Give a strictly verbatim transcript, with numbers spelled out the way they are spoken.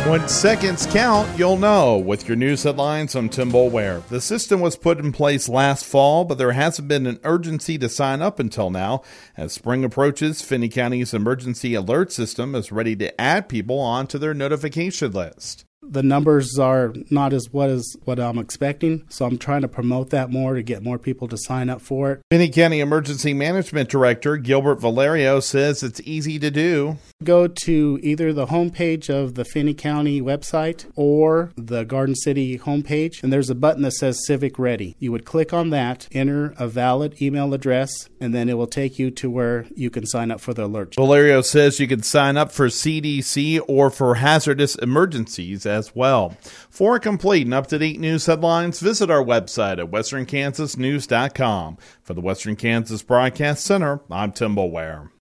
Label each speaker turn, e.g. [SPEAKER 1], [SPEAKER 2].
[SPEAKER 1] When seconds count, you'll know. With your news headlines, I'm Tim Boulware. The system was put in place last fall, but there hasn't been an urgency to sign up until now. As spring approaches, Finney County's emergency alert system is ready to add people onto their notification list.
[SPEAKER 2] The numbers are not as what is what I'm expecting, so I'm trying to promote that more to get more people to sign up for it.
[SPEAKER 1] Finney County Emergency Management Director Gilbert Valerio says it's easy to do.
[SPEAKER 2] Go to either the homepage of the Finney County website or the Garden City homepage, and there's a button that says Civic Ready. You would click on that, enter a valid email address, and then it will take you to where you can sign up for the alert.
[SPEAKER 1] Valerio says you can sign up for C D C or for hazardous emergencies as well. For complete and up-to-date news headlines, visit our website at western kansas news dot com. For the Western Kansas Broadcast Center, I'm Tim Boulware.